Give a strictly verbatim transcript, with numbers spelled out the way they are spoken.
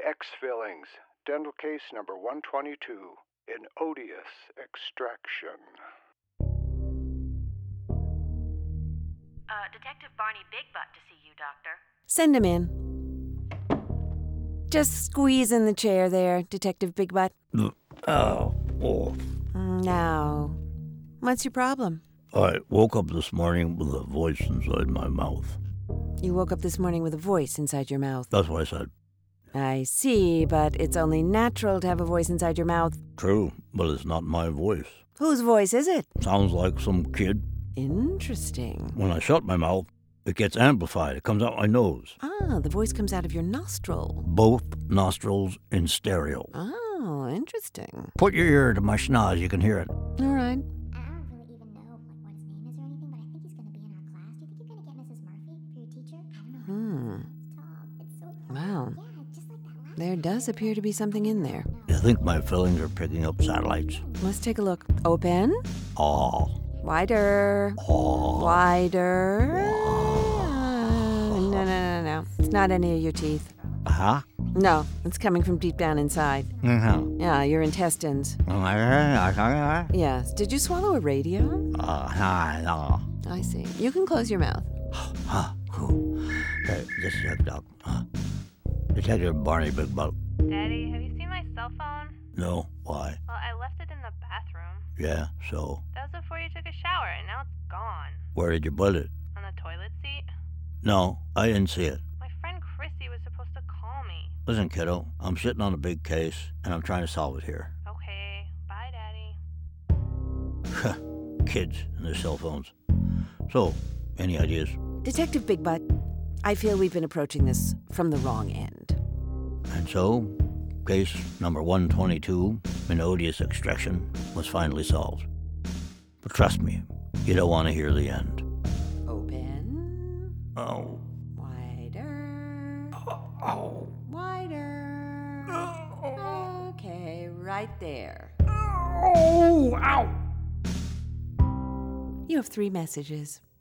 X fillings. Dental case number one twenty-two. An odious extraction. Uh, Detective Barney Big Butt to see you, Doctor. Send him in. Just squeeze in the chair there, Detective Big Butt. Oh, oh. Now, what's your problem? I woke up this morning with a voice inside my mouth. You woke up this morning with a voice inside your mouth. That's what I said. I see, but it's only natural to have a voice inside your mouth. True, but it's not my voice. Whose voice is it? Sounds like some kid. Interesting. When I shut my mouth, it gets amplified. It comes out my nose. Ah, the voice comes out of your nostril. Both nostrils in stereo. Oh, interesting. Put your ear to my schnoz, you can hear it. All right. I don't really even know like what his name is or anything, but I think he's going to be in our class. Do you think you're going to get Missus Murphy for your teacher? I don't know. Hmm. It's tall. It's so tall. Wow. Yeah, just like that last There does appear to be something in there. You think my fillings are picking up satellites? Let's take a look. Open. Oh. Wider. Oh. Wider. Uh, no, no, no, no. It's not any of your teeth. Huh? No, it's coming from deep down inside. Mm-hmm. Yeah, your intestines. Uh, Yes. Did you swallow a radio? no. I see. You can close your mouth. Huh. Hey, just a sec, Doc. Huh? Detective Barney Big Butt. Daddy, have you seen my cell phone? No, why? Well, I left it in the bathroom. Yeah, so? That was before you took a shower, and now it's gone. Where did you put it? On the toilet seat? No, I didn't see it. My friend Chrissy was supposed to call me. Listen, kiddo, I'm sitting on a big case, and I'm trying to solve it here. Okay, bye, Daddy. Kids and their cell phones. So, any ideas? Detective Big Butt, I feel we've been approaching this from the wrong end. And so, case number one twenty-two, an odious extraction, was finally solved. But trust me, you don't want to hear the end. Open. Oh. Wider. Oh. Wider. Okay, right there. Oh, ow. You have three messages.